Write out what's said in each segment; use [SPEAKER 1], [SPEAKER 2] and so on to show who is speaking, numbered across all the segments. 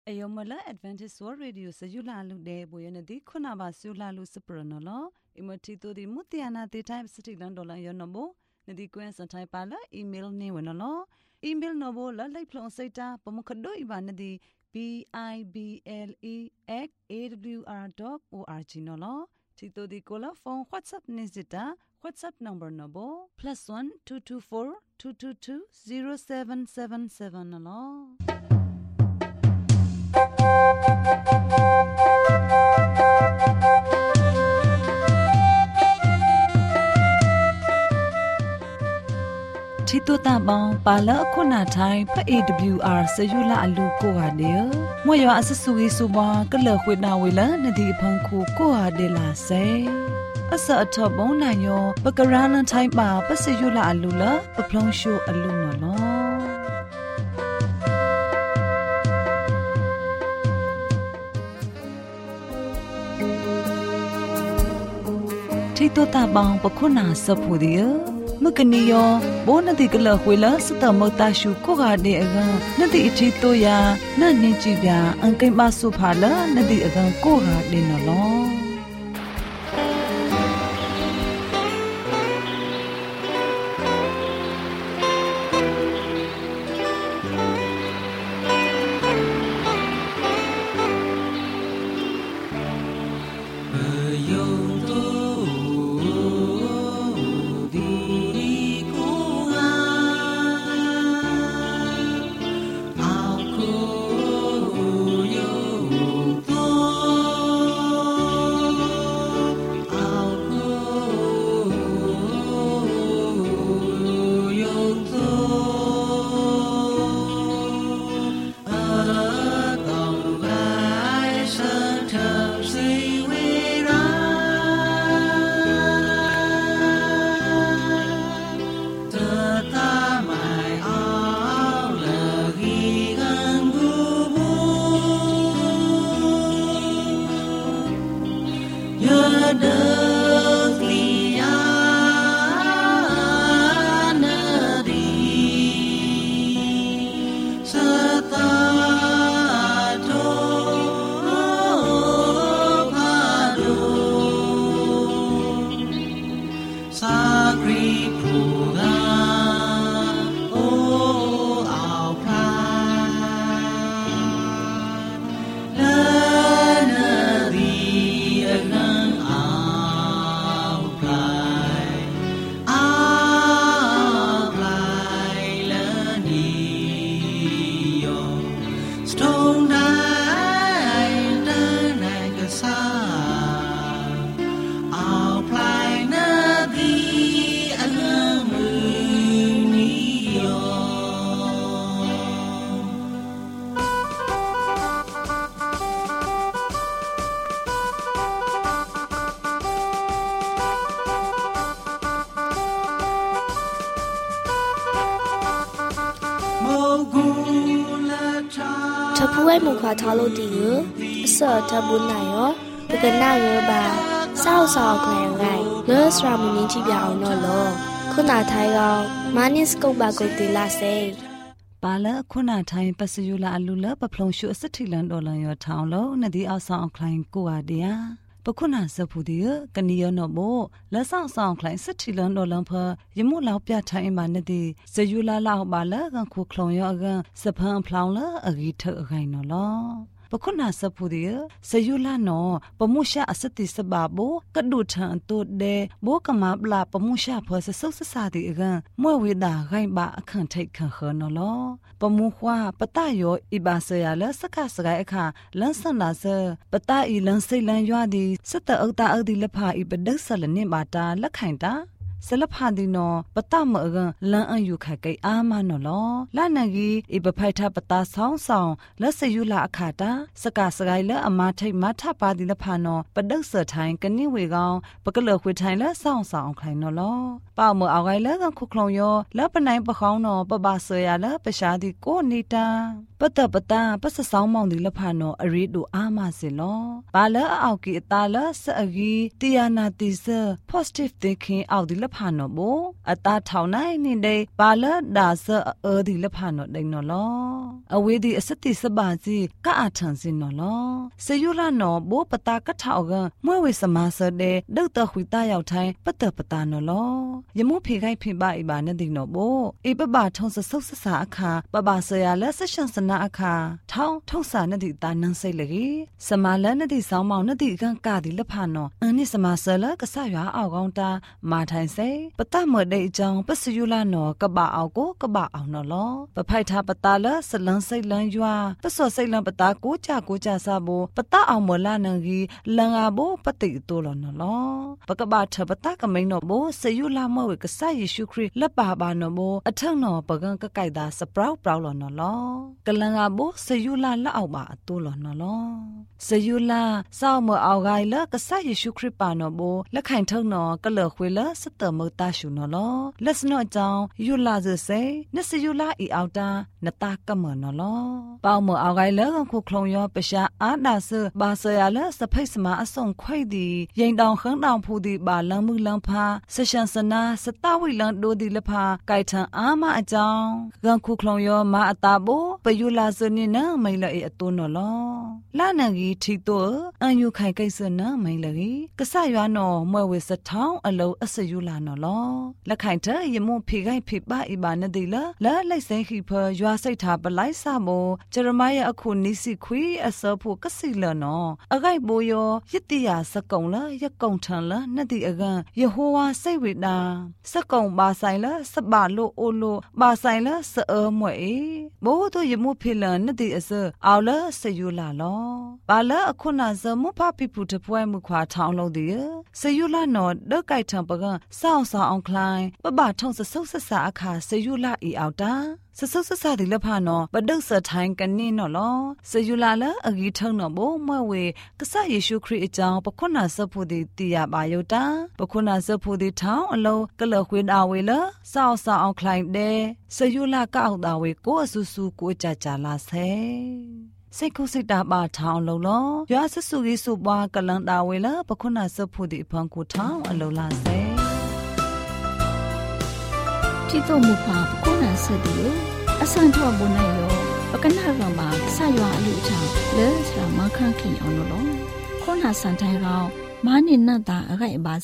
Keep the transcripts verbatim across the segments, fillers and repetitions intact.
[SPEAKER 1] Ayomala Adventist World Radio Sayula Lude Boyanadi Kunaba Sula Lucipranola, Imotito di Mutiana the Time City Landola Yonobo, Nadi Quens and Taipala, email Newanolo, email Nobo, La Plon Seta, Pomokado Ibanadi, B I B L E at A W R dot org Nolo, Tito di Cola phone WhatsApp Nizita, WhatsApp number Nobo, plus one two two four two two two zero seven seven seven Nolo. Chito tabang pala kuna thai pa A W R sayula alu ko ha de mo yo asasui suba kala khwina wela nadi phang khu ko ha de la sai asa athop bong na yo pakarana thai ba pa sayula alu la pa phlong shu alu no lo Chito tabang pa kuna sa phudiya Mukaniyo, Bonati Gala Willa, Sata Motashu, Koga de Agan, Nadi Ichito ya, Nani Jibia, and Kimasu Pala, Nadi Agan Koga de Nolo.
[SPEAKER 2] Tapuai mukha thalo diu sa tabun na yo pekana yo ba sao sao khai ngai lo sra mu ni chi pya aw no lo khuna thai ga manis kok ba ko ti la se
[SPEAKER 1] Pala khuna thai pasuyula alula pa phlong shu asathilan dolan yo thang lo nadi aw saw khlain ko a dia Pakuna Sapudia, Kaniano Mo, La Sang Sang Klein, Satilan or Lamper, Yamu Lao Piata in Manadi, Sayula Lao Bala, and Kukloyaga, Sapan Plowler, a guitar Rhino law. Pakuna Sapudia, Sayula no, Pamusha Asati Sababo, Kaduta and Toad de, Bokama Bla, Pamusha Pers a society again, more with that rain ba can't take her no law. Pamuhua, Patayo, Ibasayala, Sakasaka, Lansan Lazer, Patai Lansilan Yadi, Sata Ota Adi Lapa, Ibadasalan Bata, Lakainta. Salaphandino, Patamaga, Lan and Yukake, Amanolo, Lanagi, Ibapaita Pata Song Song, Lasayula Akata, Sakasagaila, Amate Mata Padi Lapano, Padasa Time, Kaniwigo, Bakalo Witaila, Song Song Kainolo, Palmo Awila and Kukloyo, Lapanai Bahono, Babasayala, Peshadi, Go Nita. Pata Pata, Pasa Salmon di Lapano, a redo Amazilo, Bala Auki Tala, Sagi, Diana Tisa, positive thinking out the ผานอโบอตาเท่าไหนนี่เดปาเลดาเซเออดีละผานอไดนอลออเวดีอสติสบาจีกะอาทันสินอลอเซยุลานอโบปตากะเท่ากันมวยเวสมาเซเดดึกตะขุยตาရောက်ไทยปะเตปตานอลอยมุเพไกเพบาอีบานดินอโบอีปะบาทองสะสุกสะสาอาคาปะบาเซยาและสะชันสนาอาคาท้องทองสานดิตานังไซเลสมาและนดิสาวมอนดิกันกาดิละผานออันนี้สมาเซละกะสะยาเอากองตามาไทยเซปะตะเมอไดจังปะสยุลานอกะบาเอาโกกะบาเอานอลอปะไผทาปะตาละสลังไซลังยัวปะสอไซลังปะตาโกจากูจาซาโบปะตาเอามอลานังกีลังอาโบปะติตัวลอนอลอปะกะบาทปะตากะมิงนอโบสยุลามอเวกะสะเยซูคริละปาบานอโบอะทังนอปะกันกะไก่ดาสปราวปราวลอนอลอกะลังอาโบสยุลาละเอาบาตัวลอนอลอสยุลาซาวมอเอาไกละกะสะเยซูคริปานอโบละไข่ทังนอกะเลขเวละสเตมอตาชูนอลอละสนอจังยุลาเซเซนสยุลาอีเอาตานตากะมอนอลอปาวมอเอาไกละกันคุคลงยอปะชาอาดาเซบาเซยาละสะไผสมาอส่งไข่ดียิงดองขังดองผู้ดีบาลังมือลังพาสชันสนาสตาวิลังโดดีละพาไก่ทังอามาอจังกันคุคลงยอมาอตาโบปยุลาเซนี่นะไมละเออตุนอลอลานังกีทิโตอันยูไข่ไก่เซนะไมละกีกะสะยานอมวยเวสทองอโลอสยุลานอลอละไข่เทยมุเพไกเพบาอีบานดีละละไลเซขีเพยัวไซทาปไลซาโบเจรมายะอคุนิสิคุยอสผูกสิลนออไกโบโยยิติยาสกงละยะกงทันละนติอกันยะโฮวาไซเวดาสกงบาไซละสบาโลโอโลบาไซละสเออมวยโบโตยมุเพลนติอเซเอาละสยุลาลอบาละอคุนาซมุพาปิปุตพวยมุขวาทองลดีสยุลานอเดไก่ทังปะกันซาวซาอองคลายปะบาทองสะสุกสะสาอาคาสยุลาอีเอาตาสะสุกสะสาดิละพานอปะดึกสะไทยกันนี่นอลอสยุลาละอกีทังนอโบมวยเวกะสะเยซูคริสต์อจังปะคุนาสะพูดิติยาบายตาปะคุนาสะพูดิทองอโลกะเลควินอาเวละซาวซาอองคลายเดสยุลากะเอาตาเวโกอสุสุโกจาจาลาเซစိတ်ခုစိတ်တာပါထောင်းလုံးလောရွာဆဆူကြီးစုပွားကလန်တာဝေလာပခုနာစဖို့ဒီဖန်ကိုထောင်းအလုံးလာစေ
[SPEAKER 3] ที่ตัวมุขะปกุนันสติโยอสันทวบุญนายโยปกนารังบาสายว่าอลุชาเลสรามาคังขิงเอาโนโลခုနာสันไทเรามานินนาตาอะไรบาเซ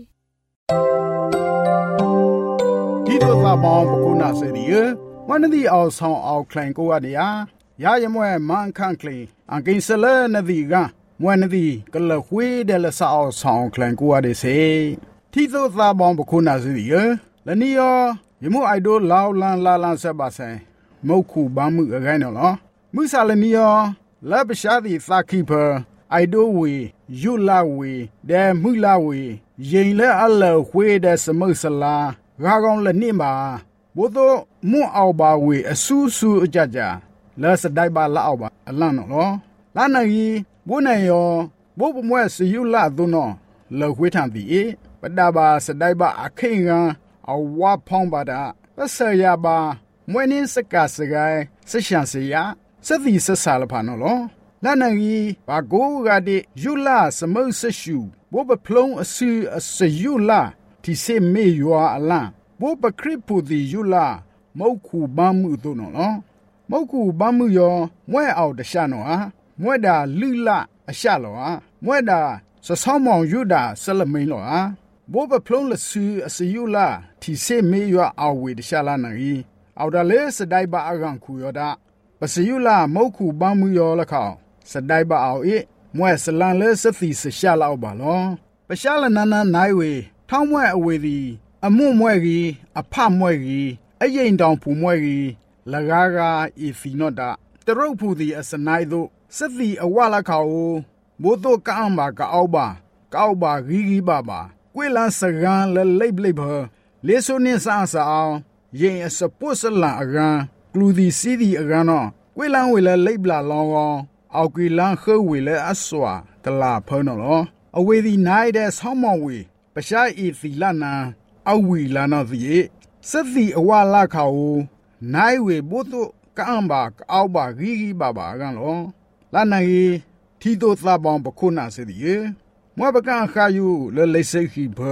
[SPEAKER 4] ที่ตัวตาบองปกุนันสติโยวันนี้เอาสองเอาแข่งกูอะเดียยายมวยมันคังคลีอังกินเสลนดีกะมวยนดีก็เลยคุยเดลสาวสองแข่งกูอะเดเซที่ตัวตาบองปกุนันสติโยและนี่ยยมูไอดอลลาวลันลาลันเซบาเซมอคูบามืออะไรเนาะมือซาเลนี่ยและประชาธิปไตยคีเพอไอดอลวียูลาวีเดมือลาวียิงและอัลเลคุยเดสมุสลารากองและนี่มาบุตรมูเอาบาวีสูสูจัจจาและสดายบาลาเอาบาลันเนาะลานายีบุญยอบุบมวยสยูลาตุนอเลคุยทันดีปดาบาสดายบาอคิงาเอาว่าพองบาดาปัสยาบามวยนิสกาสกายสชันเสียสติสสารพานอลลานังยีบาโกกาดิยูลาสมุสชูบุบพลงอสือสยูลาที่เซเมยัวอลันบุบคริปูดิยูลามอคูบามุตุนอลมอคูบามุยอมวยเอาดชานออะมวยดาลือละอชาลออะมวยดาสะซอมองยูดาสละมินลออะบัวพลงละสือสยุลาที่เซเมยัวเอาเวดชาลานังเอาดาเลสไดบาอารังคุยอดาปสยุลามอคูบามุยอละเขาสไดบาเอาเอมวยสลังเลสติสชาลาเอาบาลอปชาลนานาไนเวท้องมวยอเวดีอมุมวยกีอภามวยกีอเย็นดองผูมวยกีละกากาอีฟีโนดาตรุผูดีอสไนโดสติอวาละเขาโบโตกะอัมบากะเอาบากะเอาบากีกีบาบากวยลันสกันและเล็บเล็บเลโซนิสาสาวยิงสปุสลังอกันกลูดีซีดีอกันนอกวยลันเวลเล็บลาลองเอากวยลันเข้าเวลอสวาตลาพนอลเอาเวดีนายเดสฮอมวีประชาอีสีลานาเอาวีลานาสีสติอวาลาเขานายเวบุตุกันบากเอาบากีกีบาบากันลอลานายที่ตัวตาบองปคุนาสิดีมวยปะกันขาอยู่เลเลเซขีเพอ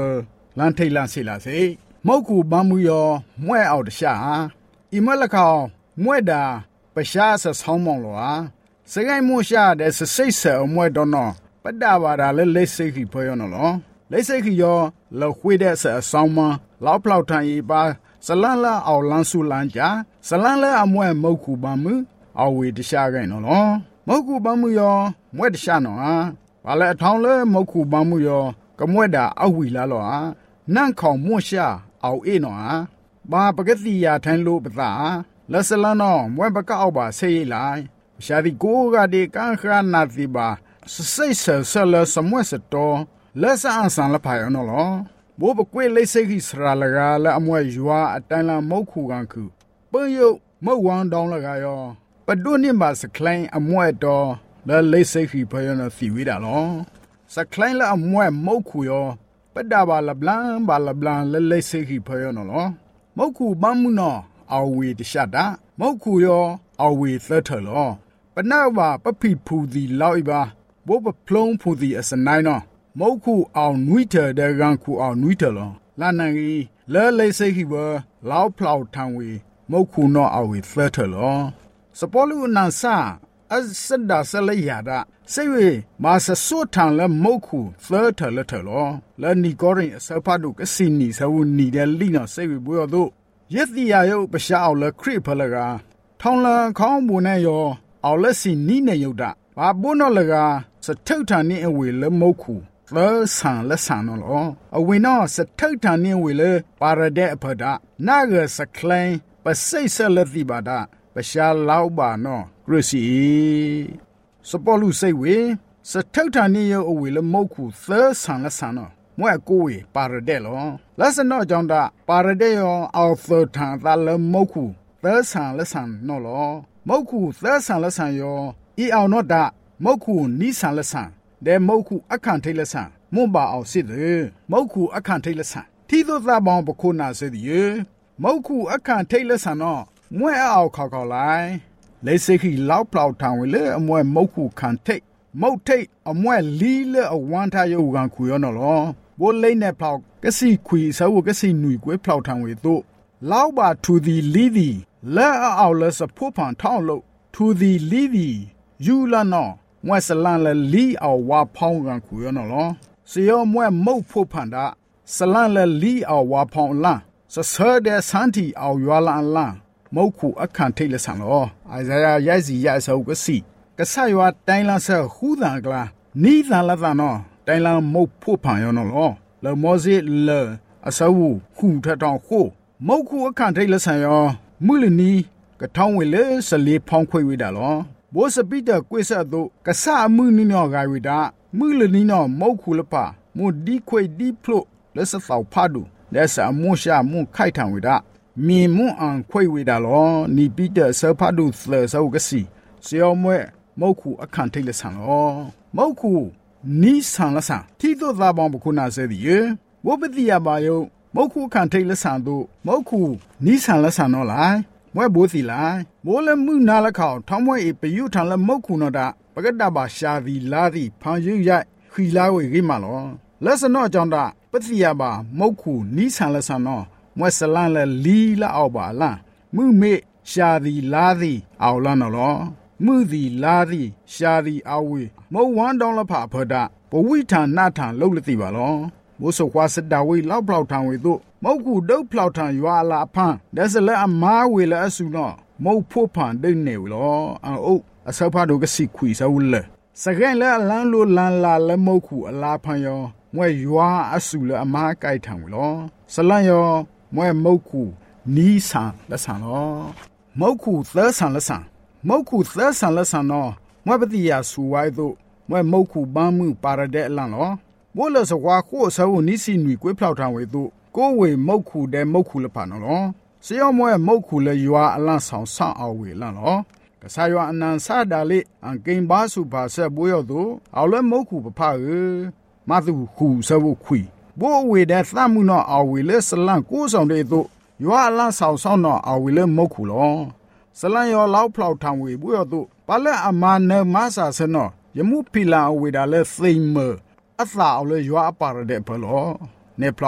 [SPEAKER 4] ลันเทลันสิลาสิมอกูบามุยอมวยเอาดชาอิมละเขามวยดาปะชาสะสองมองลัวสกายมูชาเดสสิเสอมวยดอนอปะดาวาดาเลเลสิกิพยอนลอเลสิกิยอลขวยเดสะสองมลาวพลาวทันอีบาสลันละเอาลันสุลันจาสลันละอมวยมอกูบามุเอาเวดชาไกนลอมอกูบามุยอมวยดชาเนาะบาเลทองเลมอกูบามุยอกะมวยดาเอาวิลาลอนั่งของมูชาเอาเอเนาะบาปกติยาทันโลปตาละสลันนอมวยปะกะเอาบาเซยไลชาดิโกกะเดกันครานาติบาสเซเซเซลสมวยสตอละสะอันสันละพายอนลอโบปกวยเลเซกิสราละกาละอมวยยัวอตันละมอคูกันคือเปยยุมอวันดองละกายอปะดุนิบาสคลายอมวยดอละเลเซกิพยอนสิวิดาลอสคลายละอมวยมอคูยอปะดาบาละบลังบาละบลังละเลเซกิพยอนลอมอคูบัมมุนออาเวดิชาดามอคูยออาเวเซเทลอปะนาบาปะพิพูดีลาวอีบาโบปะพลงพูดีอสนายนอมอคูเอานุยเตเดกันคูเอานุยเตลอลานังอีเลเลเซกิบลาวพลาวทังเวมอคูนออาเวเซเทลอสปอลูนันซาอัสดาสละยาดาเซเวมาสสุทังละมอคูเซเทลเทลอละนิกอริสปาดุกสินีสวนีเดลีนอเซเวบัวโดเยติยาโยปะชาเอาละคริพลกาทองละข้องบุนายอเอาละสินีเนยดาบาบุนอละกาสะทุทานีอเวละมอคูเลสันละสันนออเวนอสะทุทานีเวละปาระเดอพดานากะสะคลายปะเซเซละติบาดาปะชาลาวบานอกริสีสปอลูเซเวสะทุทานีอเวละมอคูเซสันละสันนอมวยกูเวปาระเดลอลัสนอจองดาปาระเดยอเอาเซทางตาละมอคูเซสันละสันนอลอมอคูเซสันละสันยออีเอานอดามอคูนิสันละสันเดมอคูอคันเทละสันมุบาเอาสิเดมอคูอคันเทละสันที่ตัวตาบองปะโคนาเสดิเยมอคูอคันเทละสันนอมวยเอาขาวขาวไลเลเซคีลาวเปล่าทางเวเลอมวยมอคูคันเทมอเทอมวยลีเลอวันทายกันคุยอนอลอโบเลเนเปล่ากะสิคุยสาวกะสิหนุยกวยเปล่าทางเวโตลาวบาทูดีลีดีและเอาเลสะพูพันท่องโลทูดีลีดียูลานอมวยสลันละลีเอาวาพองกันคุยอนอลอเสียมวยมอพูพันดาสลันละลีเอาวาพองลันสะเสเดสันติเอายัวลันลันมอคูอคันเทเลสันลอไอซายายายสิยายสาวกะสิกะสายว่าไตลันซะฮูดังกลานีลันละตานอไตลันมอพูพันยอนอลอเลมอซิเลอสาวคูทะตองโคมอคูอคันเทเลสันยอมุลนีกะทองเวเลสลีพองခွေဝိဒါလောဘောစပိတကွေဆက်တို့ကဆာမှုနီနောဂါဝိဒါမှုလနီနောမောက်ခုလပမွဒီခွေဒီဖလို့လက်စဖောက်ဖာဒူလက်စအမွရှာမွခိုက်ထံဝိဒါမီမွအန်ခွေဝိဒါလောနီပိတဆဖာဒူဆလဆောကစီစီယောမွဲမောက်ခုအခန့်ထိတ်လက်ဆန်လောမောက်ခုနီးဆန်လက်ဆန်တီတို့သာပေါင်းပခုနာစေဒီယေဝပတိယပါယုမုတ်ခုခံထိတ်လက်ဆန်တို့မုတ်ခုနီးဆန်လက်ဆန်တော့လိုက်မွဲဘိုးစီလိုက်မိုးလမှုနာလက်ခေါထောင်းမွဲအပယုထန်လက်မုတ်ခုနော်တာပကတပါရှာဒီလာဒီဖန်ယူရိုက်ခီလာဝေကိမလောလက်စနော့ကြောင့်တာပတိယပါမုတ်ခုနီးဆန်လက်ဆန်တော့မွဲဆလန်လက်လီလာအောက်ပါလန်မှုမေရှာဒီလာဒီအောက်လန်နော်လောမှုဒီလာဒီရှာဒီအဝေမုတ်ဝမ်းတောင်းလဖဖဒဘဝိထန်နာထန်လှုပ်လက်တိပါလောမိုးစောခွာစတာဝေလောက်ပလောက်ထံဝေတို့မုတ်ကူဒုတ်ပလောက်ထံရွာလာဖန်ဒါစလက်အမားဝေလဲအစုနော်မုတ်ဖို့ဖန်ဒိတ်နေဝလောအုပ်အဆောက်ဖားတို့ကစီခွီစဝလဲစကဲလဲအလန်းလိုလန်လာလဲမုတ်ကူအလာဖန်ယောမွဲရွာအစုလဲအမားကြိုက်ထံဝလောစလန်ယောမွဲမုတ်ကူနီးဆန်လက်ဆန်လောမုတ်ကူသဲဆန်လက်ဆန်မုတ်ကူသဲဆန်လက်ဆန်နော်မွဲပတိယာဆူဝိုင်းတို့မွဲမုတ်ကူပန်းမှုပါရတဲ့အလန်လောမိုးလစကွာကိုဆဝနီစီနွေကွေးဖလောက်ထံဝေတို့ကိုဝေမုတ်ခုတဲ့မုတ်ခုလဖာနော်စေယောမွဲမုတ်ခုလေရွာအလန့်ဆောင်ဆောင်းအောင်ဝေလန့်နော်ကဆာရွာအနန်ဆာဒါလေအန်ကိန်ဘာစုဘာဆက်ဘိုးရတို့အော်လဲမုတ်ခုပဖရမသူခုဆဝခွီဘိုးဝေတဲ့သမှုနော်အော်ဝေလဲစလန့်ကိုဆောင်တဲ့တို့ရွာအလန့်ဆောင်ဆောင်းနော်အော်ဝေလဲမုတ်ခုလောစလန့်ရောလောက်ဖလောက်ထံဝေဘိုးရတို့ဘာလဲအမနမဆာဆနော်ယမှုဖီလာဝေဒါလဲသိမ္မအသာအော်လေရွာပါရတဲ့ဘလောနေပလောက်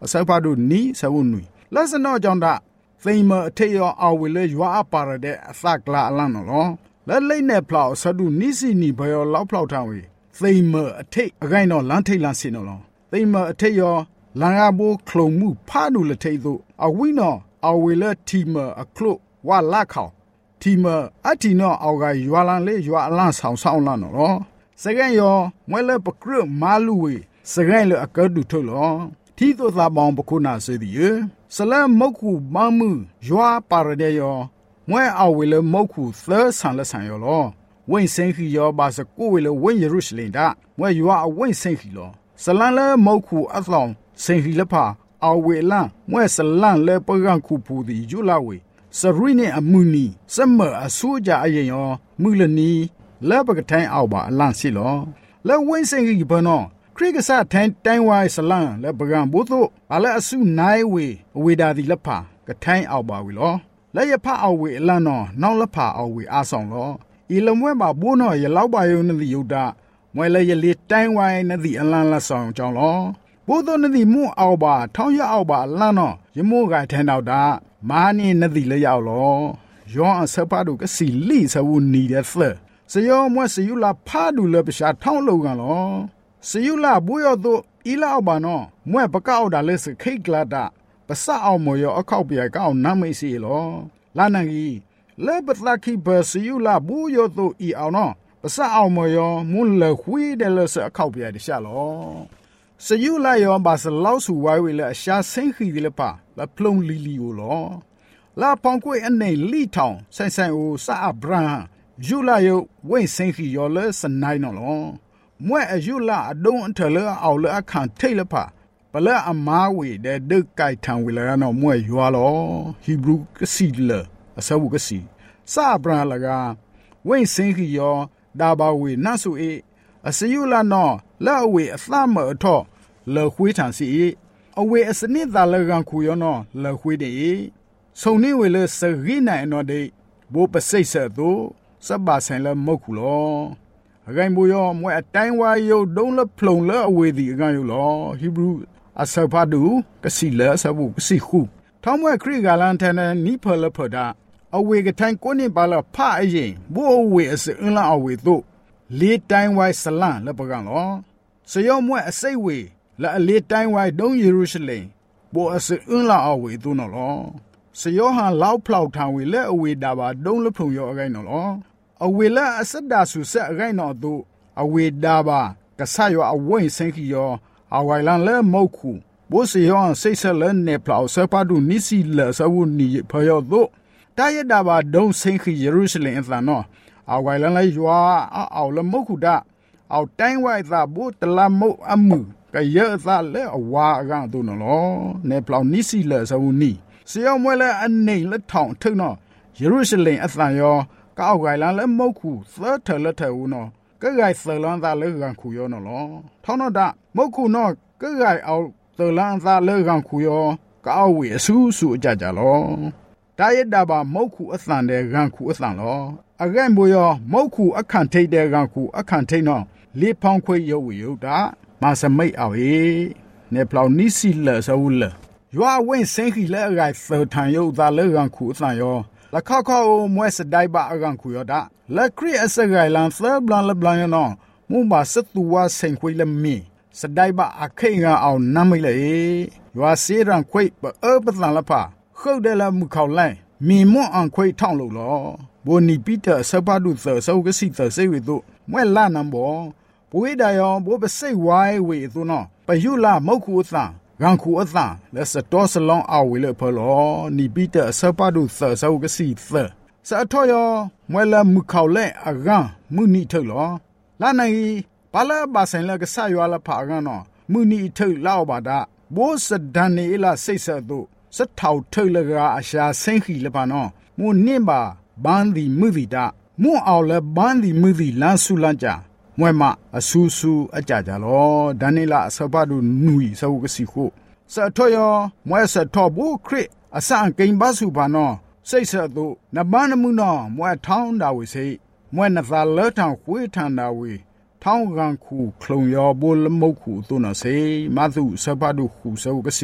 [SPEAKER 4] အစပါတို့နီဆဝနွီလက်စနောကြောင့်တာသိမအထေရောအဝေလေရွာအပါရတဲ့အသကလာအလန်နော်လက်လိမ့်နဲ့ဖလောက်ဆဒုနီစီနီဘယောလောက်ဖလောက်ထဝေသိမအထိအကိုင်းတော့လမ်းထိတ်လမ်းစင်နော်သိမအထိရောလန်ရဘိုးခလုံမှုဖားနူလက်ထိတ်သို့အဝိနော်အဝေလေတီမအခလုဝါလာခေါတီမအတီနော်အောက်ကရွာလန်လေးရွာအလန့်ဆောင်ဆောင်လန်နော်စကန်ယောမွဲလေပကရမာလူဝေစကန်လေအကဒူထုလောတီတိုသာဘောင်ပခုနာစေဒီဆလမ်မုတ်ခုမမှုရွာပါရတဲ့ယောမွဲအဝေလေမုတ်ခုသဆန်လက်ဆန်ယောလောဝိန်စင်ခီယောဘာစကိုဝေလေဝိန်ယေရုရှလင်ဒါမွဲရွာအဝိန်စင်ခီလောဆလန်လေမုတ်ခုအလောင်စင်ခီလဖာအဝေလန်မွဲဆလန်လေပကံခုပူဒီဂျူလာဝေစရီနေအမှုနီစမအဆူကြအရင်ယောမူလနီလဲပကထိုင်းအောက်ပါအလန့်စီလောလဲဝိန်စင်ခီဘနောခရိကဆာထိုင်းတိုင်ဝိုင်ဆလန်လဲပကံဘုသို့အလဲအဆုနိုင်ဝေအဝေဒါဒီလဖာကထိုင်းအောက်ပါဝီလောလဲရဖအဝေအလန့်နော်နောက်လဖာအဝေအားဆောင်လောဤလမွဲမှာဘိုးနော်ရလောက်ပါယုံနသည်ယုဒမွဲလဲရလေတိုင်ဝိုင်နသည်အလန့်လက်ဆောင်ကြောင်းလောဘိုးသောနသည်မှုအောက်ပါထောင်းရအောက်ပါအလန့်နော်ရမိုးကထိုင်းတော့တာမာနီနသည်လဲရောက်လောယောအဆပါတို့ကစီလီဆဝနီတဲ့ဖစယောမွဲစယူလာဖာဒူလပရှာထောင်းလုံကန်လောစယူလာဘူယောတို့ဤလောက်ပါနော်မွဲပကောက်တာလဲစခိတ်ကလာတာပစအောင်မယောအခောက်ပြကောက်နမ်းမိစီလောလာနန်ကြီးလဲပသခိဘစယူလာဘူယောတို့ဤအောင်နော်ပစအောင်မယောမွန်းလခွေးတယ်လဲစအခောက်ပြတရှာလောစယူလာယောဘာစလောက်စုဝိုင်းဝေလဲအရှာဆင်းခီဒီလပါလပလုံလီလီကိုလောလာပောင်ကွေအနေလီထောင်ဆိုင်ဆိုင်အိုစာအဘရန်ယူလာယောဝိန်စင်ခီယောလဲစနိုင်နော်လောမွဲအယူလာအဒုံအထလဲအော်လဲအခန့်ထိတ်လဖပလဲအမားဝေတဲ့ဒုတ်ကိုက်ထံဝေလာနော်မွဲရွာလောဟီဘရုကစီလအစဝကစီစာဘရန်လကဝိန်စင်ခီယောဒါဘာဝေနတ်ဆူအေအစယူလာနော်လဲအဝေအသမအထောလဲခွေးထံစီအဝေအစနစ်သာလဲကန်ခူယောနော်လဲခွေးတဲ့ဆုံနေဝေလဲစရိနိုင်နော်တဲ့ဘိုးပစိတ်ဆက်သူစပ်ပါဆိုင်လဲမုတ်ခုလောအကိုင်ဘူယောမွဲအတိုင်းဝါယုဒုံလဖလုံလဲအဝေဒီအကန်ယုလောဟီဘရုအစဖာဒူကစီလဲဆဘူကစီခုထောင်းမွဲခရိဂါလန်တန်နီဖလဖဒါအဝေကထိုင်ကိုနေပါလဖအရင်ဘိုးအဝေအစအင်းလာအဝေတို့လေးတိုင်းဝိုင်ဆလန်လဲပကန်လောစယောမွဲအစိတ်ဝေလဲအလေးတိုင်းဝိုင်ဒုံယေရုရှလင်ဘိုးအစအင်းလာအဝေတို့နော်လောစယောဟန်လောက်ဖလောက်ထံဝေလဲအဝေဒါပါဒုံလဖုံယောအကိုင်နော်လောအဝေလာအစဒါဆုဆက်အကိုင်နော်တို့အဝေဒါပါကဆာယောအဝိန်စင်ခီယောအဝိုင်လန်လဲမောက်ခုဘိုးစယောစိတ်ဆက်လဲနေဖလောက်ဆပါဒူနီစီလဲဆဝနီဖယောတို့တာယဒါပါဒုံစင်ခီယေရုရှလင်အသနော်အဝိုင်လန်လဲယွာအော်လမောက်ခုဒါအော်တိုင်းဝိုင်သာဘိုးတလာမောအမှုကရဲသာလဲအဝါအကန်တို့နော်နေဖလောက်နီစီလဲဆဝနီစယောမွဲလဲအနေလက်ထောင်ထုံနော်ယေရုရှလင်အသယောကောက်ဂိုင်လန်လဲမုတ်ခုသထလက်ထဲဦးနော်ကဲဂိုင်သလန်သာလဲကန်ခုယောနော်လောထောင်းတော့ဒါမုတ်ခုနော်ကဲဂိုင်အောင်သလန်သာလဲကန်ခုယောကောက်ဝေအဆူဆူအကြကြလောတာယဒါပါမုတ်ခုအသံတဲ့ကန်ခုအသံလောအကဲမိုယောမုတ်ခုအခန့်ထိတ်တဲ့ကန်ခုအခန့်ထိတ်နော်လေဖောင်းခွေရုပ်ဝေယုတာမစမိတ်အောင်ဟေနေပလောင်နီစီလဲဆူလဲယွာဝင်းစင်ခီလဲဂိုင်သထန်ယုသာလဲကန်ခုအသံယောလခခအမွဲစဒိုင်ဘာအကန်ခုယောဒါလက်ခရီအစဂိုင်လန်သဘလန်လဘလန်နောမူဘာစတူဝါဆင်ခွေလမီစဒိုင်ဘာအခိငါအောင်နမိလေယွာစီရန်ခွေပအပသန်လဖာခုတ်တယ်လမှုခေါလိုင်းမီမွန်အန်ခွေထောင်းလို့လောဘိုနီပီတာစပါဒုသဆောကစီသဆေဝေတို့မွဲလာနံဘောဘွေဒါယောဘိုပစိတ်ဝိုင်းဝေသူနော်ပယုလာမုတ်ခုအသံကန်ခုအသံလက်စတော်စလောင်းအဝေလေဖလောနီပီတာစပါဒုသဆောကစီသစာထောယောမွဲလာမှုခေါလဲအကန်မှုနီထုတ်လောလာနိုင်ဘာလာဘာဆိုင်လကဆာယောလာဖာကန်နော်မှုနီထုတ်လောက်ပါတာဘိုးစဒန်နီလာစိတ်ဆက်တို့စထောက်ထုတ်လကအရှာဆင်းခီလပါနော်မွနင့်ပါဘန်းဒီမှုဒီတာမွအောင်လဲဘန်းဒီမှုဒီလန်ဆူလန်ကြမွဲမအဆူဆူအကြကြလောဒန်နီလာအစပါဒုနူီဆောကစီခုစထောယောမွဲစထောဘူခရစ်အစန်ကိန်ဘာစုပါနော်စိတ်ဆက်သူနဘာနမှုနော်မွဲထောင်းတာဝေစိမွဲနသာလဲထောင်ခွေးထန်တာဝေထောင်းကန်ခုခလုံယောဘိုလမုတ်ခုသူနော်စေမသုစပါဒုခုဆောကစီ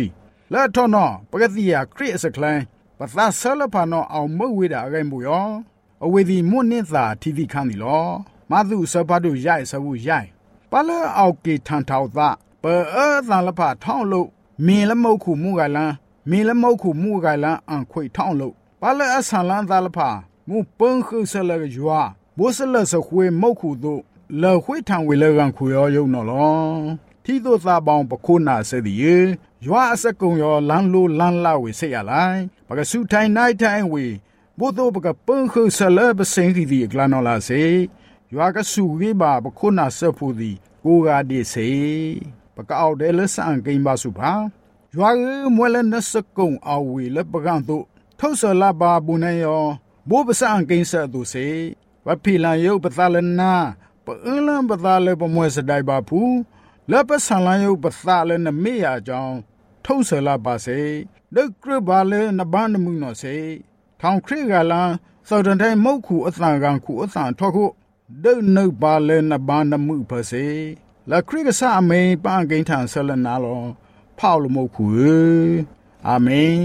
[SPEAKER 4] และทอนอปกติอะคริสคลายปะตาเซลพานอเอามวยดาไกมูยออเวดีมุนิตาทีดีคันดิลอมาดูสะพาดูใหญ่สะวูใหญ่ปะเลเอากีทันทาวตาเปอเอตาละพาท่องลุมีละมอคูมูกาลันมีละมอคูมูกาลันอันคุยท่องลุปะเลอสันลันตาละพามูเปิ้งคือเสลกจัวบ่สลสะคุยมอคูตุเลคุยทางเวลกันคุยยอno loที่ตัวตาบองปะคุณาเสดียัวสะกงยอลันลูลันลาเวเสียหลายปะกะสุไทไนไทเวบ่ตัวปะกะเปิ้งคือเสลบเซงที่ดีกลานอลาเซยัวกะสุกีบาปะคุณาเสฟูดีกูกาดิเซปะกะเอาเดลสังกินบาสุภายัวมวลนสะกงเอาเวลปะกันตุทศลาบาบุนยอบ่ปะสังกินสะตุเซวะพิลันยุปะตาลนาปะอึลันปะตาเลปะมวยสะไดบาพูและปะสันลันยุปะตาเลนเมียจองทศลาบาเซดึกรบาเลนบานมุนอเซทางคริกาลันสอดันไทมอคูอสังกันคูอสังทอคุดึนนึกบาเลนบานมุเพเซและคริกษาเมปางกินทางเซลนาลอพาวลมอคูอาเมน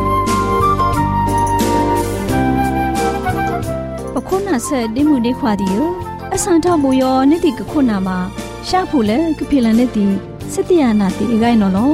[SPEAKER 3] ปะคุณาเสดิมุดิควาดิโอအစံထောက်ဘူယောနိတိကခုနာမှာရှာဖို့လေကဖိလန်နဲ့တီစတိယနာတီအကိုင်နော်လော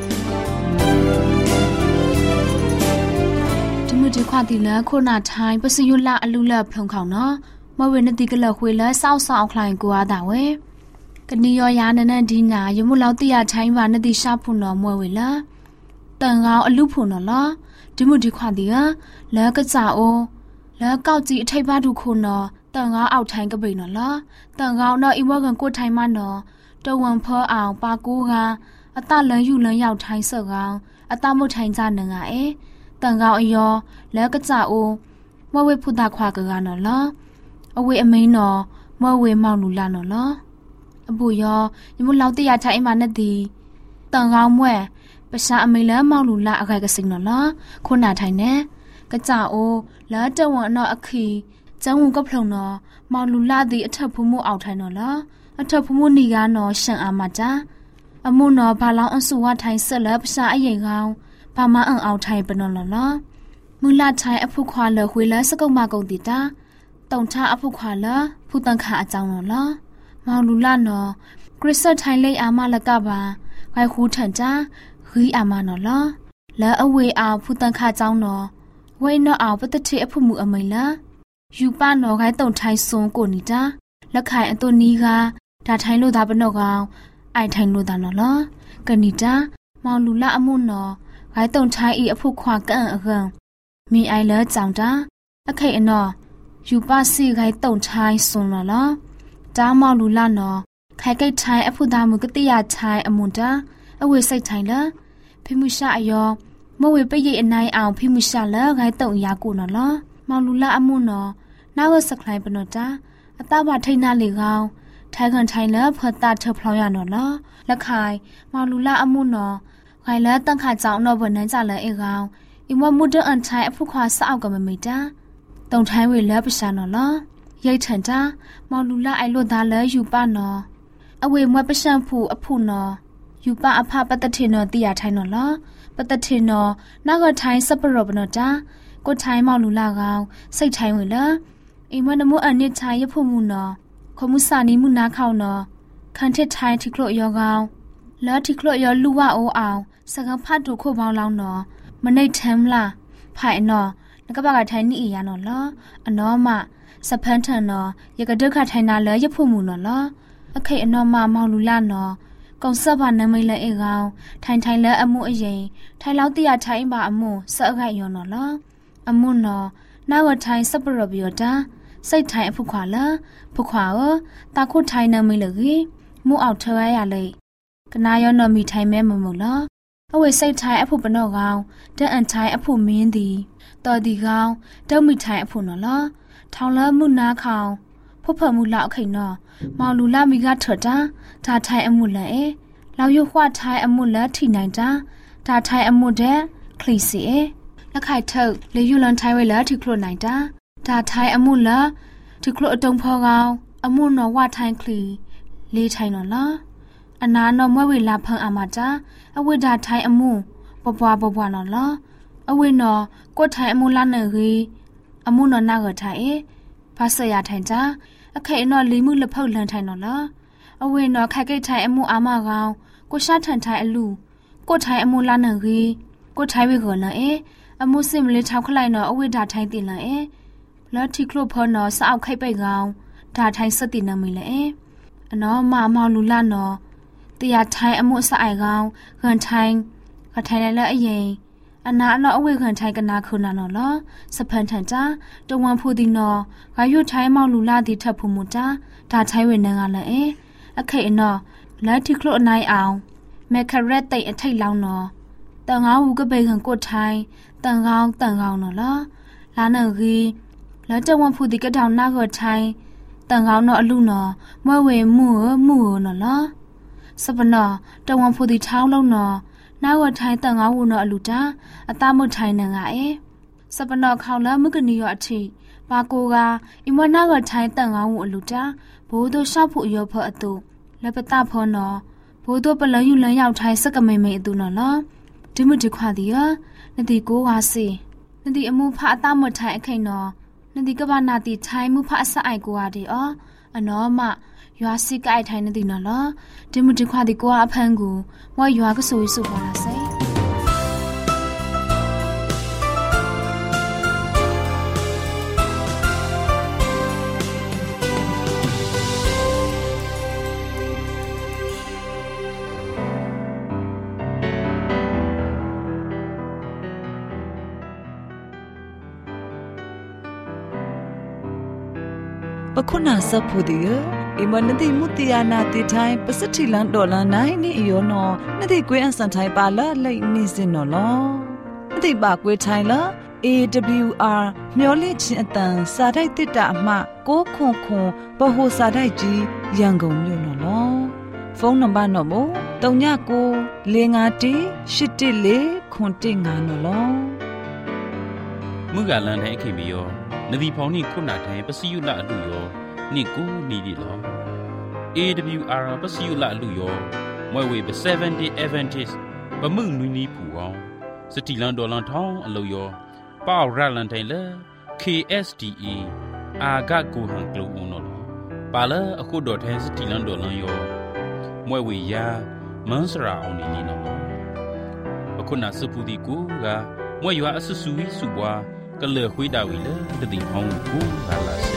[SPEAKER 2] ဒီမှုဒီခွာတီလခုနာထိုင်းပစယုလာအလူလဖုံခေါနော်မဝေနတိကလခွေလစောက်ဆောင်ခလိုင်ကိုအားတာဝဲကနီယောယာနနဒီနာယမှုလောက်တိယထိုင်းပါနတိရှာဖို့နော်မဝေလာတန်ကောင်းအလူဖို့နော်လောဒီမှုဒီခွာတီကလဲကကြအိုလဲကောက်ကြည့်အထိပ်ပါထုခုနော်တန်ကောင်းအောက်ထိုင်းကပိနော်လောတန်ကောင်းတော့အိမကန်ကိုထိုင်းမနော်တဝန်ဖောအောင်ပါကူကအတလန်ယူလန်ရောက်ထိုင်းဆော့ကောင်အတမုတ်ထိုင်းကြနငါအဲတန်ကောင်းအယောလဲကကြအိုမဝေဖုတာခွာကကနော်လောအဝေအမင်းနော်မဝေမောင်လူလာနော်လောအပူယောယမလောက်တရထိုင်းမနဲ့ဒီတန်ကောင်းမွဲပရှာအမင်းလဲမောင်လူလာအခိုက်ကစိနော်လောခုနာထိုင်းနဲ့ကကြအိုလဲတဝန်နော်အခီကျန်းဝကဖလုံနော်မောင်လူလာသည်အထက်ဖူးမှုအောက်ထိုင်းနော်လားအထက်ဖူးမှုနီကားနော်ရှန်အာမတာအမှုနော်ဘာလောင်းအဆူဝထိုင်းဆက်လက်ပစာအရင်ကောင်းဘာမအန်အောက်ထိုင်းပနော်နော်လားမူလာထိုင်းအဖုခွာလခွေလစကုတ်မကုတ်တီတာတုံထအဖုခွာလဖူတန်ခါအကြောင်းနော်လားမောင်လူလာနော်ခရစ်စတ်ထိုင်းလေးအာမလကပါဂိုင်ခူးထန်တာဂီအာမနော်လားလဲအဝေအောင်ဖူတန်ခါကြောင်းနော်ဝိနော်အောင်ပတတိအဖုမှုအမိန်လားယူပနော်ခိုင်တုံထိုင်းစွန်ကိုနီတာလက်ခိုင်အတူနီကဒါထိုင်းလို့ဒါပနော့ကောင်အိုင်ထိုင်းလို့ဒါနော်လောကနီတာမောင်လူလာအမှုနော်ခိုင်တုံထိုင်းဤအဖို့ခွာကန်အကန်မီအိုင်လဲကြောင်တာအခိတ်အနော်ယူပစီခိုင်တုံထိုင်းစွန်နော်လောတာမောင်လူလာနော်ခိုင်ကိတ်ထိုင်းအဖို့သားမှုကတိယထိုင်းအမွန်တာအဝေစိတ်ထိုင်းလားဖိမှုရှာအယောမဝေပိရိအနိုင်အောင်ဖိမှုရှာလဲခိုင်တုံရာကိုနော်လောမောင်လူလာအမှုနော်နာဝစခလိုင်းပနောတာအတဘထိနာလေကောင်ထိုင်ခံထိုင်လဖတ်တာထဖလောင်းရနော်လားလက်ခိုင်မောင်လူလာအမှုနော်ခိုင်လဲတန့်ခါကြောင်းတော့ဘနန်းကြလဲအေကောင်အိမမုဒအန်ထိုင်အဖုခွာဆောက်ကမမိတာတုံထိုင်းဝေလဲပရှာနော်လားရိတ်ထန်တာမောင်လူလာအိုင်လို့သားလဲယူပနော်အဝေမွဲပရှန်ဖူအဖုနော်ယူပအဖပတထေနော်တိရထိုင်နော်လားပတထေနော်နောက်ကထိုင်းစပရောပနော်တာကိုထိုင်းမောင်လူလာကောင်စိတ်ထိုင်းဝေလားအိမနမအနိထိုင်ရဖို့မှုနော်ခမှုစာနီမှုနာခေါနော်ခန်ထစ်ထိုင်ထိကလို့ရောကောင်လောထိကလို့ရောလူဝအိုးအောင်စကဖတ်တူခုပေါင်းလောင်းနော်မနိတ်ထမ်းလားဖိုင်နော်ငကပကထိုင်နီရနော်လောအနောမစဖန်းထန်နော်ရကဒုက္ခထိုင်နာလဲရဖို့မှုနော်လောအခိတ်အနောမမောင်လူလာနော်ကုံဆက်ပါနမိတ်လဲအေကောင်ထိုင်ထိုင်လဲအမှုအရင်ထိုင်လောက်တရထိုင်ပါအမှုစအခိုက်ရောနော်လောအမှုနော်နာဝထိုင်စပရဘီယတာစိတ်ထိုင်အဖုခွာလာဖုခွာအောတာခုထိုင်နမိလကြီးမူအောင်ထွဲရလေကနာယောနော်မိထိုင်မဲမမလားအဝေစိတ်ထိုင်အဖုပနော့ကောင်တန်အန်ထိုင်အဖုမင်းသည်တော်ဒီကောင်တောက်မိထိုင်အဖုနော်လားထောင်လမှုနာခေါင်ဖုဖမှုလောက်ခိန်နော်မောင်လူလာမိကထွက်တာဒါထိုင်အမှုလဲလောက်ရွှွားထိုင်အမှုလဲထိနိုင်တာဒါထိုင်အမှုတဲ့ခလီစီလက်ခိုက်ထုတ်လေယူလန်ထိုင်ဝဲလာထိခလို့နိုင်တာဒါထိုင်အမှုလားထိခလို့အတုံဖောကောင်အမှုနော်ဝထိုင်ခလီလေးထိုင်နော်လားအနာနော်မွဲဝေလာဖန်အမတာအဝိဒါထိုင်အမှုปะปะปะปะนอละအဝိနော်ကိုထိုင်အမူလာနေရီအမှုနော်နာကထိုင်ဘာစရထိုင်ကြအခေနော်လီမှုလဖောက်လန်ထိုင်နော်လားအဝိနော်ခိုက်ကိတ်ထိုင်အမှုအာမကောင်ကိုရှာထန်ထိုင်အလူကိုထိုင်အမှုလာနေရီကိုထိုင်ဝေကောနော်အမှုစင်မလေးထောက်ခလိုက်နော်အဝိဒါထိုင်တင်လားလော်တီကလိုဖောနော်စအောက်ခိုက်ပိတ်ကောင်ဒါထိုင်စတိနမီလေအနော်မအမောင်လူလာနော်တရားထိုင်အမှုစအိုင်ကောင်ခန်ထိုင်ခထိုင်လည်းအရင်အနာနော်အဝိခံထိုင်ကနာခုနာနော်လားစဖန်ထန်တာတဝန်ဖူဒီနော်ဂါယွထိုင်မောင်လူလာဒီထပ်ဖူမူတာဒါထိုင်ဝေနန်းကလည်းအခေအနော်လက်တီကလိုအနိုင်အောင်မက်ခရက်တိတ်အထိတ်လောင်းနော်တန်ငောင်းဝကပေခံကိုထိုင်တန်ကောင်းတန်ကောင်းနော်လားလာနေကြီးလက်တဝန်ဖူဒီကတောင်နာကိုထိုင်တန်ကောင်းနော်အလူနော်မွဲဝေမှုမှုနော်လားစပနော်တဝန်ဖူဒီထောင်းလုံးနော်နာဝထိုင်တန်ငါဝုနော်အလူတာအသားမုတ်ထိုင်နေငါအေစပနောခေါလမကနီယောအထိဘာကိုကအီမနာကထိုင်တန်ငါဝုအလူတာဘိုးတို့ရှောက်ဖို့ရောဖောအတူလက်ပတာဖောနော်ဘိုးတို့ပလယူလန်ရောက်ထိုင်စက်ကမိမိအတူနော်လားဒီမဒီခွာဒီရနဒီကိုဝါစီနဒီအမှုဖအသားမထိုင်အခိန်နော်နဒီကဘာနာတီထိုင်မှုဖအဆက်အိုက်ကိုဟာဒီအောအနော်မရွာစီကိုက်ထိုင်နေတယ်နော်လားဒီမဒီခွာဒီကိုအဖန်ကိုမွာရွာကဆူဆူပါလားစေ
[SPEAKER 1] ပခုနာစဖူဒီအမနတိမူတီယာနာတီထိုင်ပစတိလန်ဒေါ်လာနိုင်နီယောနော်နတိကွေးအန်စန်ထိုင်ပါလာလိတ်နေစင်နော်လောနတိပါကွေးထိုင်လာ A W R မျော်လင့်ခြင်းအတန်စာတိုက်တစ်တာအမှကိုခွန်ခွန်ဘဟိုစာတိုက်ကြီးရန်ကုန်မြို့နော်လောဖုန်းနံပါတ်နော်မို့တုံညကိုလေးငါတီရှစ်တစ်လေးခွန်တစ်ငါနော်လော
[SPEAKER 5] မူကလန်တဲ့ခင်ပြီးရောနဒီဖောင်နီခုနာထိုင်ပစီယူလာအလူရောနိကိုနီဒီလော A W R ပစီယူလာအလူရောမွဲဝေပseventy Adventist ပမှုနူနီပူအောင်စတီလန်ဒေါ်လန်ထောင်းအလူရောပေါရလန်တိုင်လေ K S D E အာဂတ်ကိုဟန်ကလူဦးနော်ပါလာအခုဒေါ်ထိုင်စတီလန်ဒေါ်လန်ရောမွဲဝေယာမန်စရာအောင်နီနီနော်အခုနာစပူဒီကူကမွဲရွာအဆဆူဝီစုပွားကလေခွေးတာဝီလေတတိဟောင်းကူဟာလာစေ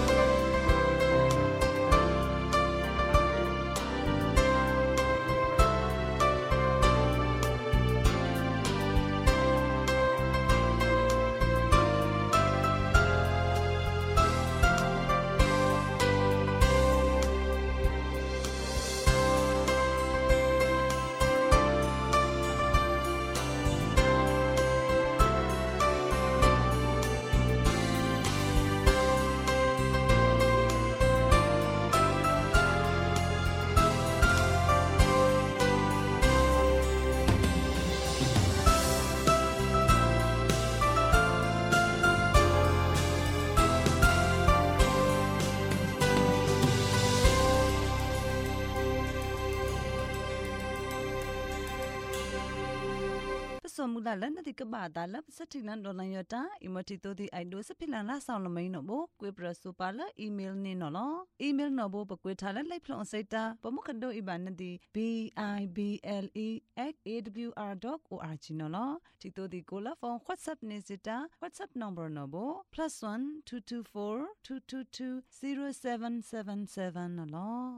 [SPEAKER 1] สมมุติแล้วนติกบาดาลสถิลันดอลันยตาอิมติโตติไอโดสพิลันละซาวลมัยนบ่กวยปรสุปาละอีเมลนี่นอลอีเมลนบ่ปกวยทาละไลพลอนไซตาปมุขดออิบานติ b i b l e at a w r dot org นอลติโตติโกลาฟอน WhatsApp နေစတာ WhatsApp number นบ่ plus one two two four two two two zero seven seven seven นอล